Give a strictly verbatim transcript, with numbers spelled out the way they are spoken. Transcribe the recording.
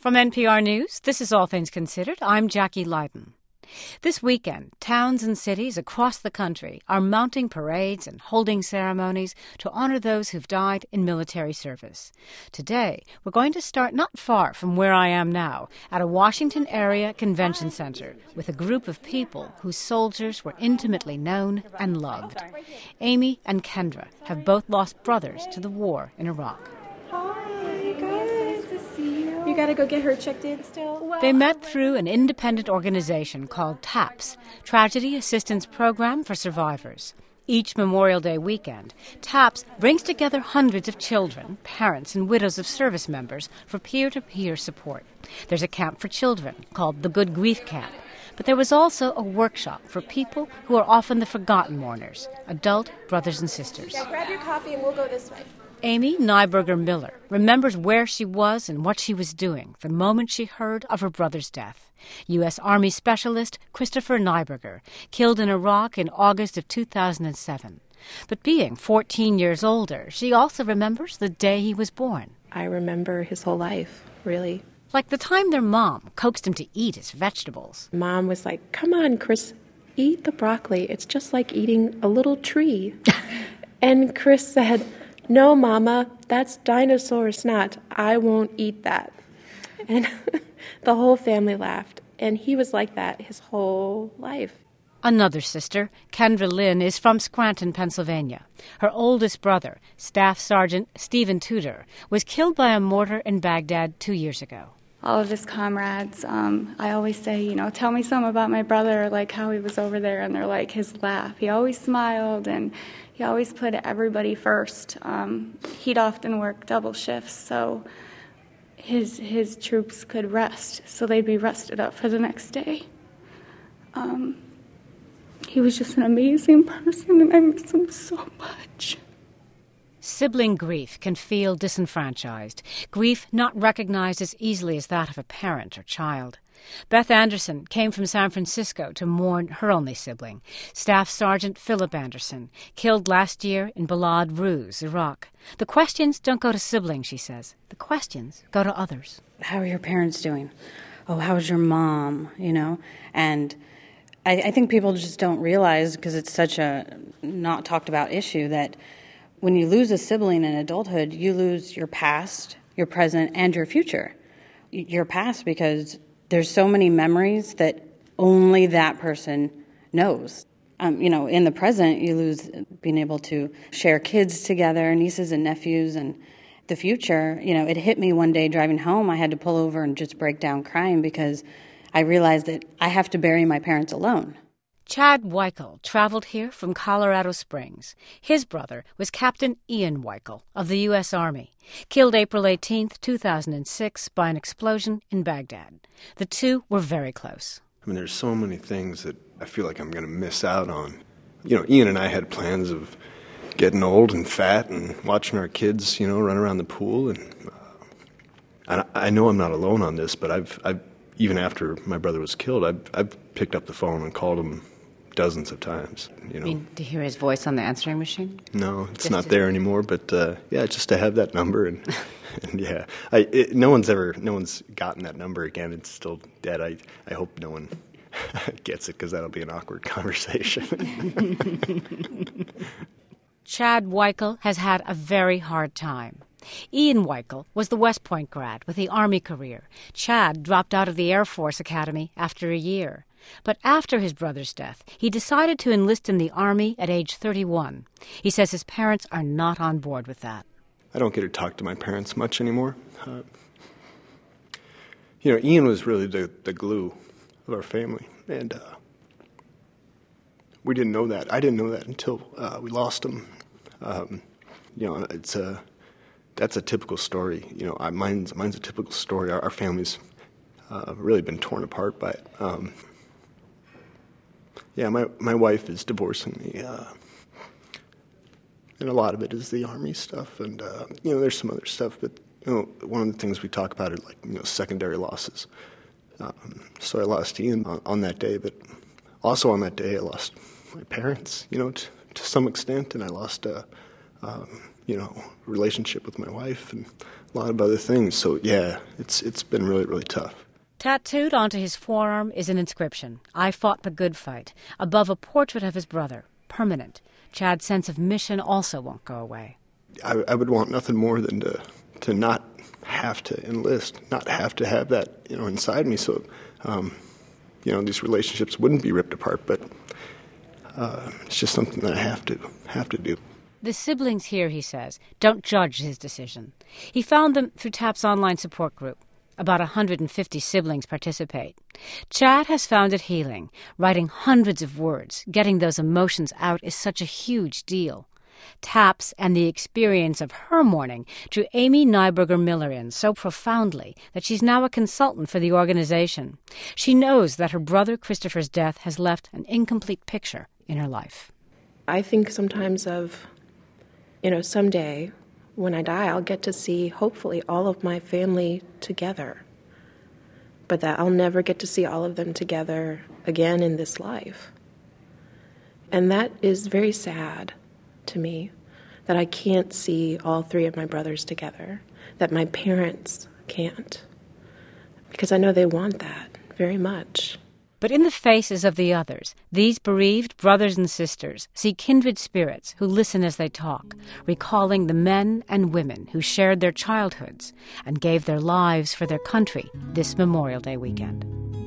From N P R News, this is All Things Considered. I'm Jackie Leiden. This weekend, towns and cities across the country are mounting parades and holding ceremonies to honor those who've died in military service. Today, we're going to start not far from where I am now, at a Washington area convention center with a group of people whose soldiers were intimately known and loved. Amy and Kendra have both lost brothers to the war in Iraq. You gotta go get her checked in still? They met through an independent organization called TAPS, Tragedy Assistance Program for Survivors. Each Memorial Day weekend, TAPS brings together hundreds of children, parents, and widows of service members for peer-to-peer support. There's a camp for children called the Good Grief Camp. But there was also a workshop for people who are often the forgotten mourners, adult brothers and sisters. Yeah, grab your coffee and we'll go this way. Amy Nyberger Miller remembers where she was and what she was doing the moment she heard of her brother's death. U S. Army Specialist Christopher Nyberger, killed in Iraq in August of two thousand seven. But being fourteen years older, she also remembers the day he was born. I remember his whole life, really. Like the time their mom coaxed him to eat his vegetables. Mom was like, "Come on, Chris, eat the broccoli. It's just like eating a little tree." And Chris said, "No, Mama, that's dinosaur snot. I won't eat that." And the whole family laughed. And he was like that his whole life. Another sister, Kendra Lynn, is from Scranton, Pennsylvania. Her oldest brother, Staff Sergeant Stephen Tudor, was killed by a mortar in Baghdad two years ago. All of his comrades, um, I always say, you know, tell me something about my brother, like how he was over there, and they're like, his laugh. He always smiled, and he always put everybody first. Um, he'd often work double shifts, so his his troops could rest, so they'd be rested up for the next day. Um, he was just an amazing person, and I miss him so much. Sibling grief can feel disenfranchised, grief not recognized as easily as that of a parent or child. Beth Anderson came from San Francisco to mourn her only sibling, Staff Sergeant Philip Anderson, killed last year in Balad Ruz, Iraq. The questions don't go to siblings, she says. The questions go to others. How are your parents doing? Oh, how's your mom? You know, and I, I think people just don't realize, because it's such a not talked about issue, that when you lose a sibling in adulthood, you lose your past, your present, and your future. Your past, because there's so many memories that only that person knows. Um, you know, in the present, you lose being able to share kids together, nieces and nephews, and the future. You know, it hit me one day driving home. I had to pull over and just break down crying because I realized that I have to bury my parents alone. Chad Weichel traveled here from Colorado Springs. His brother was Captain Ian Weichel of the U S. Army, killed April eighteenth, two thousand six by an explosion in Baghdad. The two were very close. I mean, there's so many things that I feel like I'm going to miss out on. You know, Ian and I had plans of getting old and fat and watching our kids, you know, run around the pool. And uh, I, I know I'm not alone on this, but I've, I've even after my brother was killed, I've, I've picked up the phone and called him dozens of times, you know. You mean to hear his voice on the answering machine? No, it's just not to... there anymore. But uh, yeah, just to have that number, and, and yeah, I, it, no one's ever, no one's gotten that number again. It's still dead. I, I hope no one gets it, because that'll be an awkward conversation. Chad Weichel has had a very hard time. Ian Weichel was the West Point grad with the Army career. Chad dropped out of the Air Force Academy after a year. But after his brother's death, he decided to enlist in the Army at age thirty-one. He says his parents are not on board with that. I don't get to talk to my parents much anymore. Uh, you know, Ian was really the, the glue of our family, and uh, we didn't know that. I didn't know that until uh, we lost him. Um, you know, it's a that's a typical story. You know, I, mine's mine's a typical story. Our, our family's uh, really been torn apart by it. Um, Yeah, my my wife is divorcing me, uh, and a lot of it is the Army stuff, and uh, you know, there's some other stuff. But you know, one of the things we talk about are like you know secondary losses. Um, so I lost Ian on, on that day, but also on that day I lost my parents, you know, t- to some extent, and I lost a, um, you know, relationship with my wife and a lot of other things. So, yeah, it's it's been really, really tough. Tattooed onto his forearm is an inscription, "I fought the good fight," above a portrait of his brother, permanent. Chad's sense of mission also won't go away. I, I would want nothing more than to to not have to enlist, not have to have that, you know, inside me. So, um, you know, these relationships wouldn't be ripped apart, but uh, it's just something that I have to have to do. The siblings here, he says, don't judge his decision. He found them through TAP's online support group. About one hundred fifty siblings participate. Chad has found it healing. Writing hundreds of words, getting those emotions out is such a huge deal. TAPS and the experience of her mourning drew Amy Nyberger Miller in so profoundly that she's now a consultant for the organization. She knows that her brother Christopher's death has left an incomplete picture in her life. I think sometimes of, you know, someday when I die, I'll get to see, hopefully, all of my family together. But that I'll never get to see all of them together again in this life. And that is very sad to me, that I can't see all three of my brothers together, that my parents can't. Because I know they want that very much. But in the faces of the others, these bereaved brothers and sisters see kindred spirits who listen as they talk, recalling the men and women who shared their childhoods and gave their lives for their country this Memorial Day weekend.